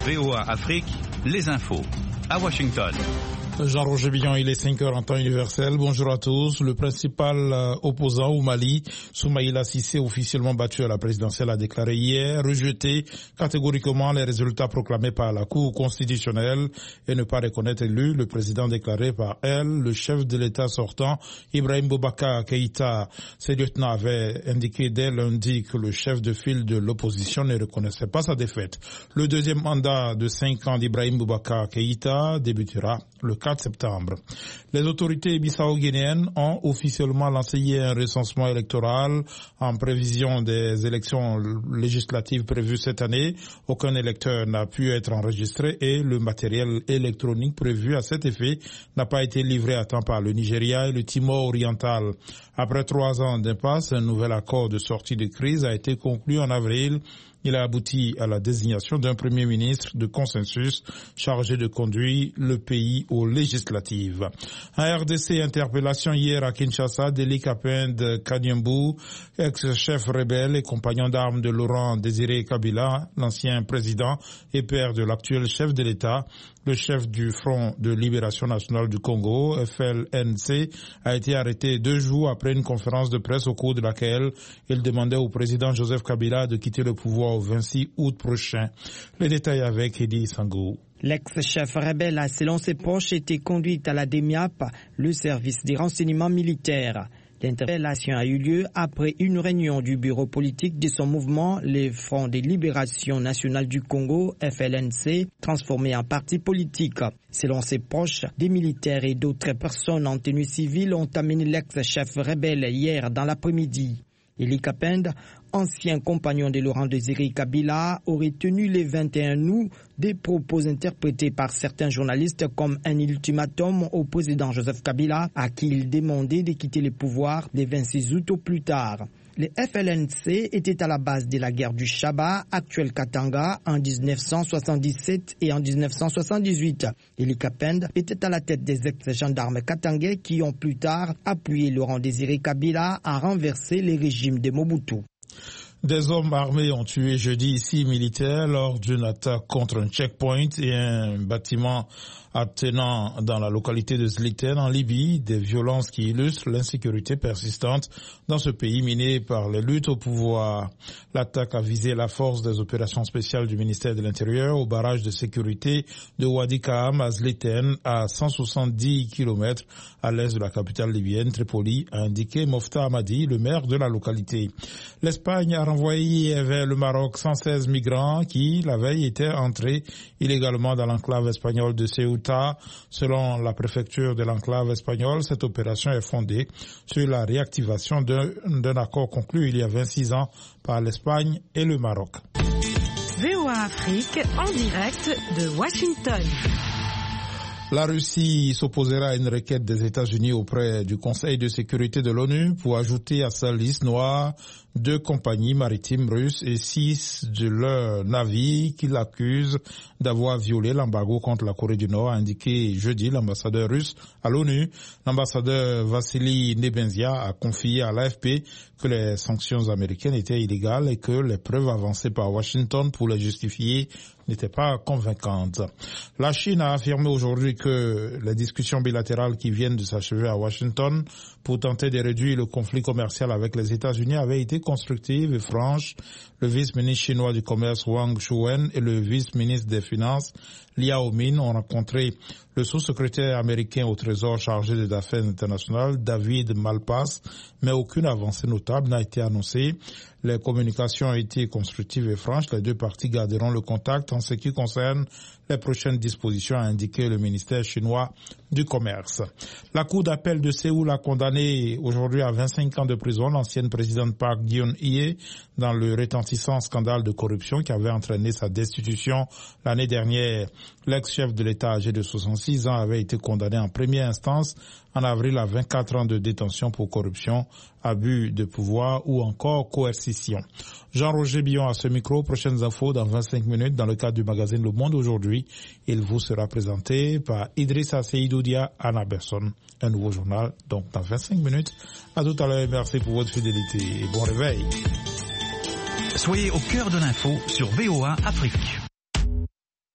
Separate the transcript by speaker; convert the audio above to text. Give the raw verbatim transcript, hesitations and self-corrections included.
Speaker 1: V O A Afrique, les infos. À Washington.
Speaker 2: Jean-Roger Billon, il est cinq heures en temps universel. Bonjour à tous. Le principal euh, opposant au Mali, Soumaïla Cissé, officiellement battu à la présidentielle, a déclaré hier rejeter catégoriquement les résultats proclamés par la Cour constitutionnelle et ne pas reconnaître élu le président déclaré par elle, le chef de l'État sortant, Ibrahim Boubacar Keïta. Ces lieutenants avaient indiqué dès lundi que le chef de file de l'opposition ne reconnaissait pas sa défaite. Le deuxième mandat de cinq ans d'Ibrahim Boubacar Keïta débutera le quatre septembre. Les autorités bissau-guinéennes ont officiellement lancé hier un recensement électoral en prévision des élections législatives prévues cette année. Aucun électeur n'a pu être enregistré et le matériel électronique prévu à cet effet n'a pas été livré à temps par le Nigeria et le Timor oriental. Après trois ans d'impasse, un nouvel accord de sortie de crise a été conclu en avril. Il a abouti à la désignation d'un premier ministre de consensus chargé de conduire le pays aux législatives. En R D C, interpellation hier à Kinshasa d'Eli Kapende Kanyembu, ex-chef rebelle et compagnon d'armes de Laurent Désiré Kabila, l'ancien président et père de l'actuel chef de l'État. Le chef du Front de Libération Nationale du Congo, F L N C, a été arrêté deux jours après une conférence de presse au cours de laquelle il demandait au président Joseph Kabila de quitter le pouvoir au vingt-six août prochain. Les détails avec Eddie Sango.
Speaker 3: L'ex-chef rebelle a, selon ses proches, été conduite à la D M I A P, le service des renseignements militaires. L'interpellation a eu lieu après une réunion du bureau politique de son mouvement, le Front de Libération Nationale du Congo, F L N C, transformé en parti politique. Selon ses proches, des militaires et d'autres personnes en tenue civile ont amené l'ex-chef rebelle hier dans l'après-midi. Eli Kapende, ancien compagnon de Laurent Désiré Kabila, aurait tenu le vingt et un août des propos interprétés par certains journalistes comme un ultimatum au président Joseph Kabila, à qui il demandait de quitter le pouvoir le vingt-six août au plus tard. Le F L N C était à la base de la guerre du Chaba, actuel Katanga, en dix-neuf cent soixante-dix-sept et en dix-neuf cent soixante-dix-huit. Eli Kapende était à la tête des ex-gendarmes katangais qui ont plus tard appuyé Laurent Désiré Kabila à renverser le régime de Mobutu.
Speaker 2: Des hommes armés ont tué jeudi six militaires lors d'une attaque contre un checkpoint et un bâtiment attenant dans la localité de Zliten en Libye, des violences qui illustrent l'insécurité persistante dans ce pays miné par les luttes au pouvoir. L'attaque a visé la force des opérations spéciales du ministère de l'Intérieur au barrage de sécurité de Wadi Kaham à Zliten, à cent soixante-dix kilomètres à l'est de la capitale libyenne, Tripoli, a indiqué Mofta Hamadi, le maire de la localité. L'Espagne a renvoyé vers le Maroc cent seize migrants qui, la veille, étaient entrés illégalement dans l'enclave espagnole de Ceuta. Selon la préfecture de l'enclave espagnole, cette opération est fondée sur la réactivation d'un, d'un accord conclu il y a vingt-six ans par l'Espagne et le Maroc.
Speaker 4: V O A Afrique en direct de Washington.
Speaker 2: La Russie s'opposera à une requête des États-Unis auprès du Conseil de sécurité de l'ONU pour ajouter à sa liste noire deux compagnies maritimes russes et six de leurs navires qui l'accusent d'avoir violé l'embargo contre la Corée du Nord, a indiqué jeudi l'ambassadeur russe à l'ONU. L'ambassadeur Vassili Nebenzia a confié à l'A F P que les sanctions américaines étaient illégales et que les preuves avancées par Washington pour les justifier n'étaient pas convaincantes. La Chine a affirmé aujourd'hui que les discussions bilatérales qui viennent de s'achever à Washington pour tenter de réduire le conflit commercial avec les États-Unis avaient été constructives et franches. Le vice-ministre chinois du commerce Wang Shouwen et le vice-ministre des Finances Liao Min ont rencontré le sous-secrétaire américain au Trésor chargé des affaires internationales David Malpass, mais aucune avancée notable n'a été annoncée. Les communications ont été constructives et franches. Les deux parties garderont le contact en ce qui concerne les prochaines dispositions, a indiqué le ministère chinois du Commerce. La Cour d'appel de Séoul a condamné aujourd'hui à vingt-cinq ans de prison l'ancienne présidente Park Geun-hye dans le retentissant scandale de corruption qui avait entraîné sa destitution l'année dernière. L'ex-chef de l'État âgé de soixante-six ans avait été condamné en première instance en avril à vingt-quatre ans de détention pour corruption, abus de pouvoir ou encore coercition. Jean-Roger Billon à ce micro. Prochaines infos dans vingt-cinq minutes dans le cadre du magazine Le Monde aujourd'hui. Il vous sera présenté par Idrissa Seydoudia, Anna Besson. Un nouveau journal, donc dans vingt-cinq minutes. À tout à l'heure, merci pour votre fidélité et bon réveil.
Speaker 1: Soyez au cœur de l'info sur V O A Afrique.